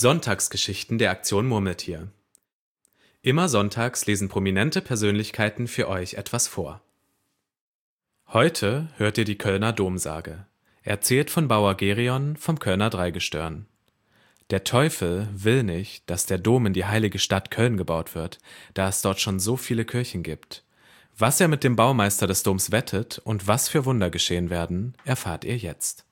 Sonntagsgeschichten der Aktion Murmeltier. Immer sonntags lesen prominente Persönlichkeiten für euch etwas vor. Heute hört ihr die Kölner Domsage, erzählt von Bauer Gerion vom Kölner Dreigestirn. Der Teufel will nicht, dass der Dom in die heilige Stadt Köln gebaut wird, da es dort schon so viele Kirchen gibt. Was er mit dem Baumeister des Doms wettet und was für Wunder geschehen werden, erfahrt ihr jetzt.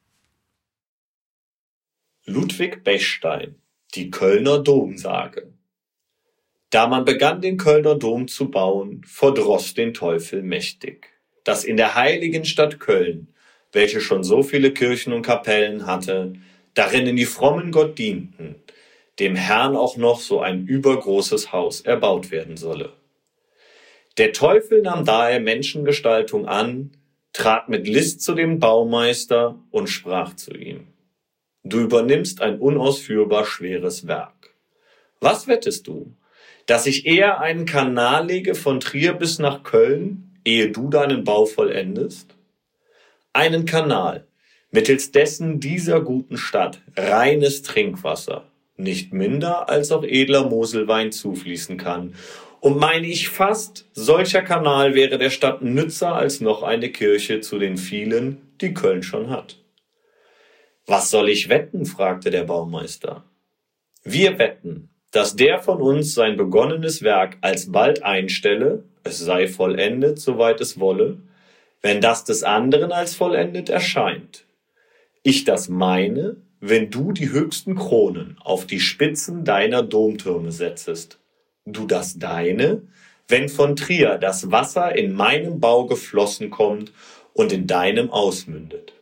Ludwig Bechstein, die Kölner Domsage. Da man begann, den Kölner Dom zu bauen, verdross den Teufel mächtig, dass in der heiligen Stadt Köln, welche schon so viele Kirchen und Kapellen hatte, darinnen die frommen Gott dienten, dem Herrn auch noch so ein übergroßes Haus erbaut werden solle. Der Teufel nahm daher Menschengestaltung an, trat mit List zu dem Baumeister und sprach zu ihm: Du übernimmst ein unausführbar schweres Werk. Was wettest du? Dass ich eher einen Kanal lege von Trier bis nach Köln, ehe du deinen Bau vollendest? Einen Kanal, mittels dessen dieser guten Stadt reines Trinkwasser, nicht minder als auch edler Moselwein zufließen kann. Und meine ich fast, solcher Kanal wäre der Stadt nützer als noch eine Kirche zu den vielen, die Köln schon hat. Was soll ich wetten? Fragte der Baumeister. Wir wetten, dass der von uns sein begonnenes Werk alsbald einstelle, es sei vollendet, soweit es wolle, wenn das des anderen als vollendet erscheint. Ich das meine, wenn du die höchsten Kronen auf die Spitzen deiner Domtürme setzest. Du das deine, wenn von Trier das Wasser in meinem Bau geflossen kommt und in deinem ausmündet.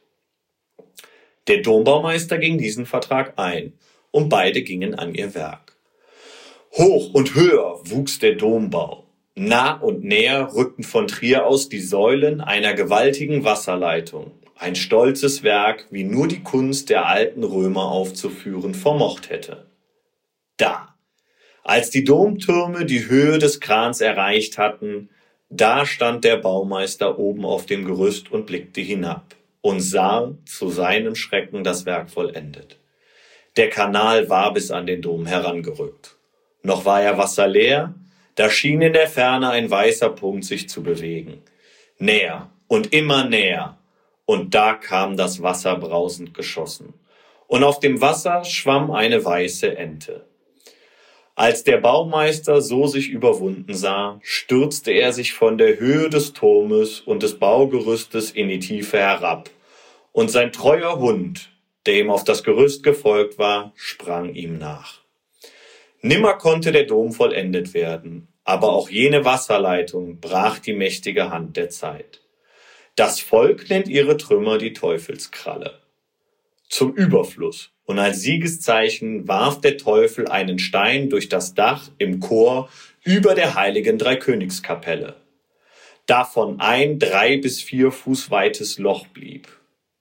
Der Dombaumeister ging diesen Vertrag ein, und beide gingen an ihr Werk. Hoch und höher wuchs der Dombau. Nah und näher rückten von Trier aus die Säulen einer gewaltigen Wasserleitung, ein stolzes Werk, wie nur die Kunst der alten Römer aufzuführen vermocht hätte. Da, als die Domtürme die Höhe des Krans erreicht hatten, da stand der Baumeister oben auf dem Gerüst und blickte hinab und sah zu seinem Schrecken das Werk vollendet. Der Kanal war bis an den Dom herangerückt. Noch war er wasserleer, da schien in der Ferne ein weißer Punkt sich zu bewegen. Näher und immer näher, und da kam das Wasser brausend geschossen. Und auf dem Wasser schwamm eine weiße Ente. Als der Baumeister so sich überwunden sah, stürzte er sich von der Höhe des Turmes und des Baugerüstes in die Tiefe herab, und sein treuer Hund, der ihm auf das Gerüst gefolgt war, sprang ihm nach. Nimmer konnte der Dom vollendet werden, aber auch jene Wasserleitung brach die mächtige Hand der Zeit. Das Volk nennt ihre Trümmer die Teufelskralle. Zum Überfluss und als Siegeszeichen warf der Teufel einen Stein durch das Dach im Chor über der heiligen Dreikönigskapelle, davon ein 3 bis 4 Fuß weites Loch blieb.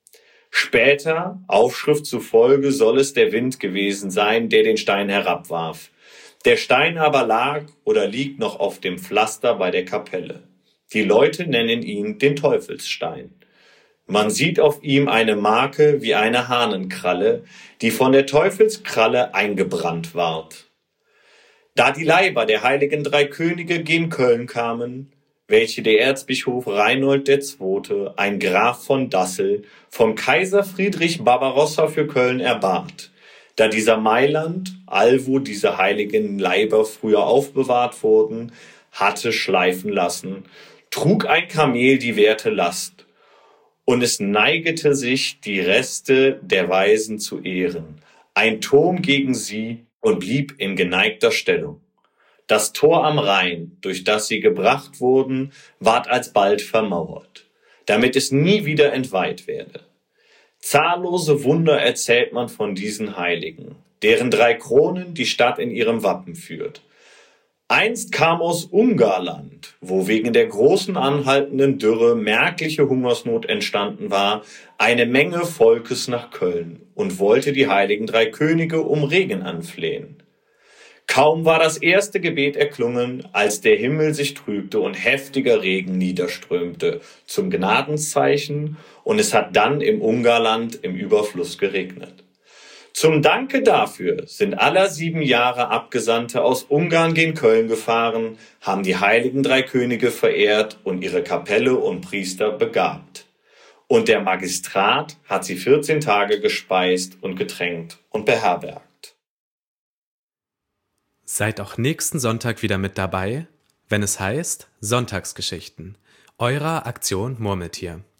Später, Aufschrift zufolge, soll es der Wind gewesen sein, der den Stein herabwarf. Der Stein aber lag oder liegt noch auf dem Pflaster bei der Kapelle. Die Leute nennen ihn den Teufelsstein. Man sieht auf ihm eine Marke wie eine Hahnenkralle, die von der Teufelskralle eingebrannt ward. Da die Leiber der heiligen 3 Könige gen Köln kamen, welche der Erzbischof Reinhold II., ein Graf von Dassel, vom Kaiser Friedrich Barbarossa für Köln erbat, da dieser Mailand, allwo diese heiligen Leiber früher aufbewahrt wurden, hatte schleifen lassen, trug ein Kamel die werte Last, und es neigete sich, die Reste der Weisen zu ehren, ein Turm gegen sie, und blieb in geneigter Stellung. Das Tor am Rhein, durch das sie gebracht wurden, ward alsbald vermauert, damit es nie wieder entweiht werde. Zahllose Wunder erzählt man von diesen Heiligen, deren 3 Kronen die Stadt in ihrem Wappen führt. Einst kam aus Ungarland, wo wegen der großen anhaltenden Dürre merkliche Hungersnot entstanden war, eine Menge Volkes nach Köln und wollte die heiligen 3 Könige um Regen anflehen. Kaum war das erste Gebet erklungen, als der Himmel sich trübte und heftiger Regen niederströmte, zum Gnadenszeichen, und es hat dann im Ungarland im Überfluss geregnet. Zum Danke dafür sind aller 7 Jahre Abgesandte aus Ungarn gen Köln gefahren, haben die heiligen 3 Könige verehrt und ihre Kapelle und Priester begabt. Und der Magistrat hat sie 14 Tage gespeist und getränkt und beherbergt. Seid auch nächsten Sonntag wieder mit dabei, wenn es heißt Sonntagsgeschichten, eurer Aktion Murmeltier.